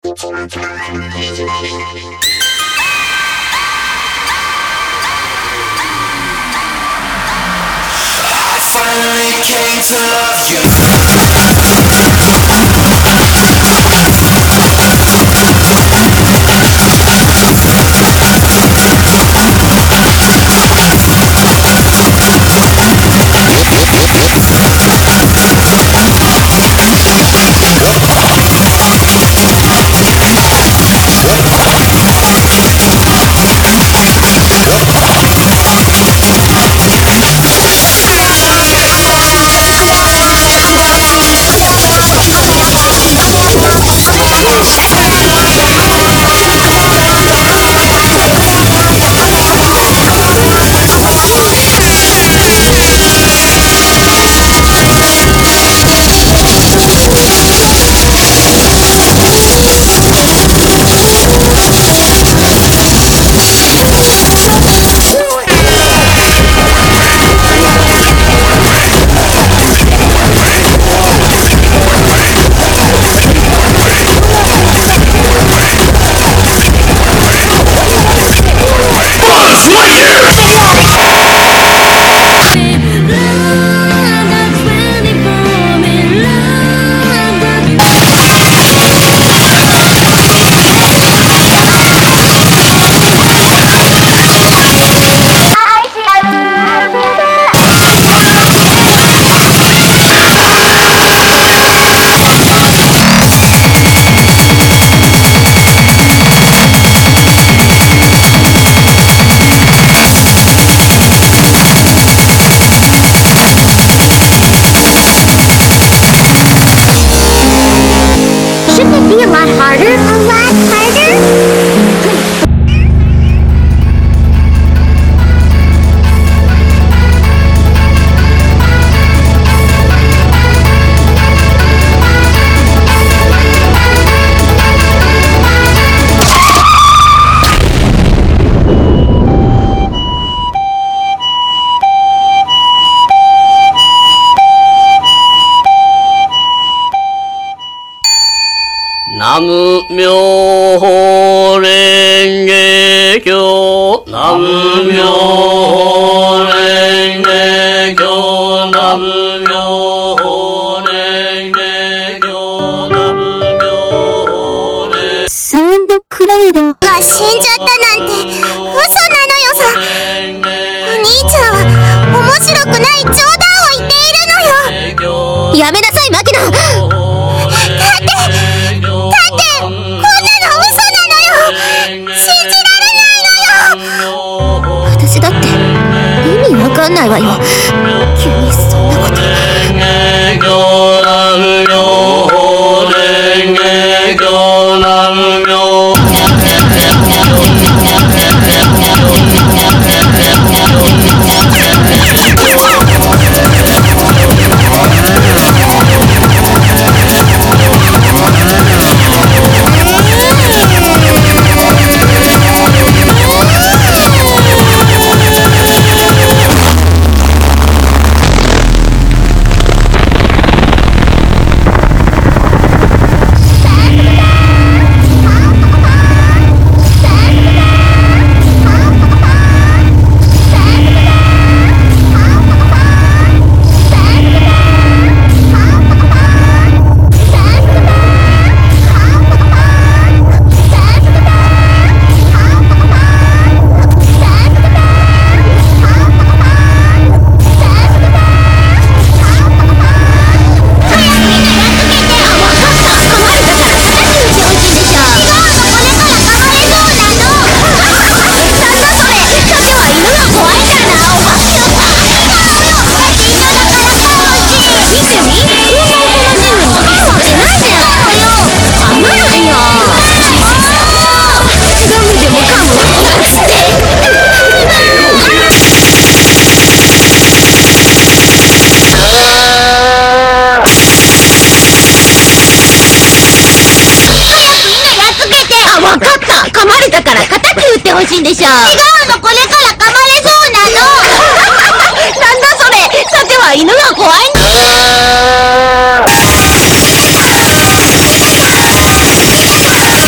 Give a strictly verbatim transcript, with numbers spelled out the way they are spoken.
南無妙法蓮華経南無妙法蓮華経南無妙法蓮華経南無妙法蓮サウンドクラウドが死んじゃったなんて嘘なのよさ。お兄ちゃんは面白くない冗談を言っているのよ。やめなさいマキナ。私だって意味わかんないわよ。急にそんなこと。わかった。噛まれたから叩き打ってほしいんでしょ。違うの、これから噛まれそうなの。なんだそれ。さては犬が怖いんだ。